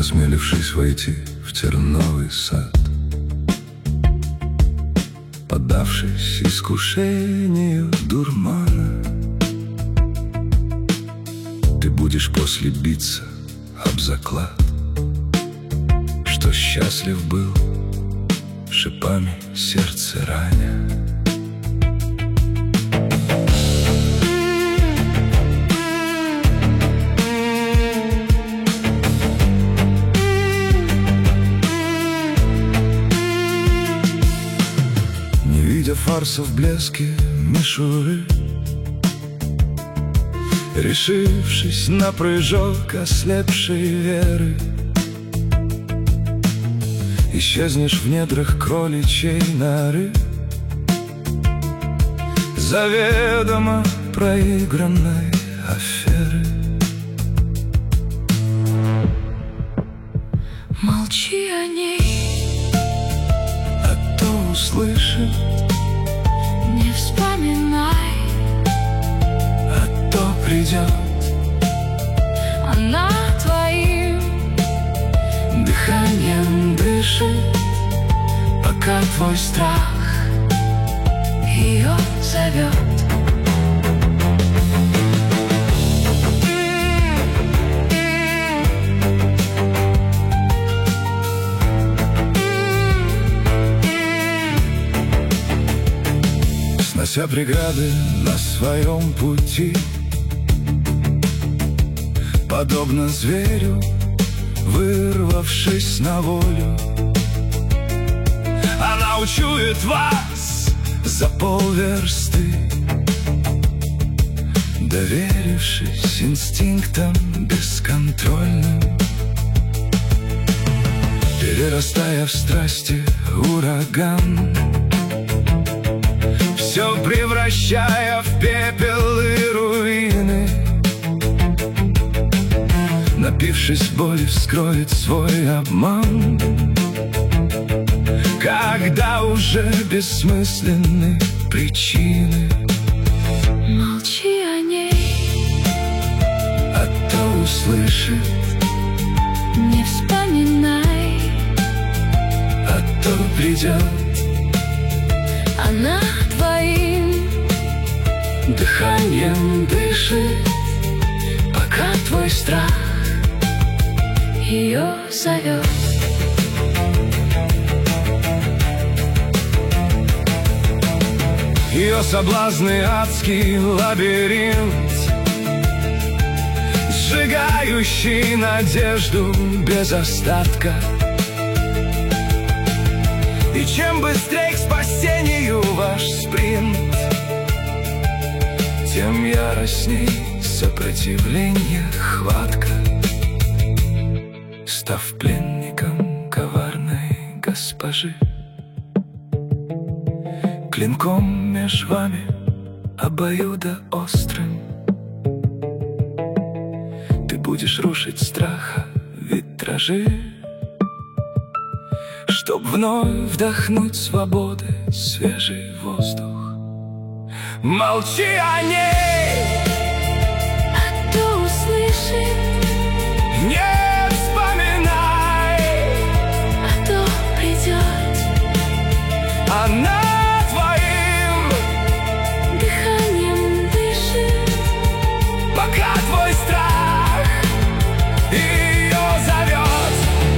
осмелившись войти в терновый сад, поддавшись искушению дурмана, ты будешь после биться об заклад, что счастлив был, шипами сердце раня. Не видя фарса в блеске мишуры, решившись на прыжок ослепшей веры, исчезнешь в недрах кроличьей норы, заведомо проигранной аферы. Молчи о ней, а то услышит, не вспоминай, а то придет. она твоим Дыханием дышит, пока твой страх ее зовет. Снося преграды на своем пути, подобно зверю, вырвавшись на волю, она учует вас за полверсты, доверившись инстинктам бесконтрольным, перерастая в страсти ураган, все превращая в пепел и руины. Напившись боли, вскроет свой обман, когда уже бессмысленны причины. Молчи о ней, а то услышит, не вспоминай, а то придет. она твоим Дыханием дышит, пока твой страх ее зовет. ее соблазны адский лабиринт, сжигающий надежду без остатка. И чем быстрее к спасению ваш спринт, тем яростней сопротивление хватка. Став пленником коварной госпожи, клинком меж вами обоюдоострым, ты будешь рушить страха витражи, чтоб вновь вдохнуть свободы свежий воздух. Молчи о ней, а то услышит, не вспоминай, а то придет. она твоим Дыханием дышит, пока твой страх ее зовет.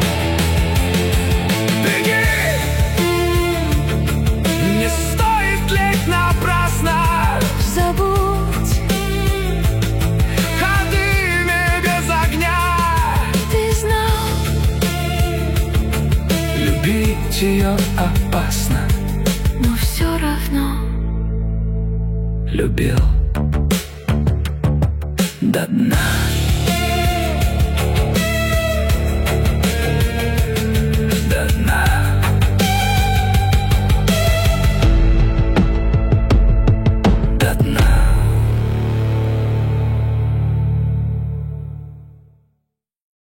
Беги, не стоит леть напрасно, забудь, ходы без огня. ты знал, Любить ее опасно, но все равно любил до дна.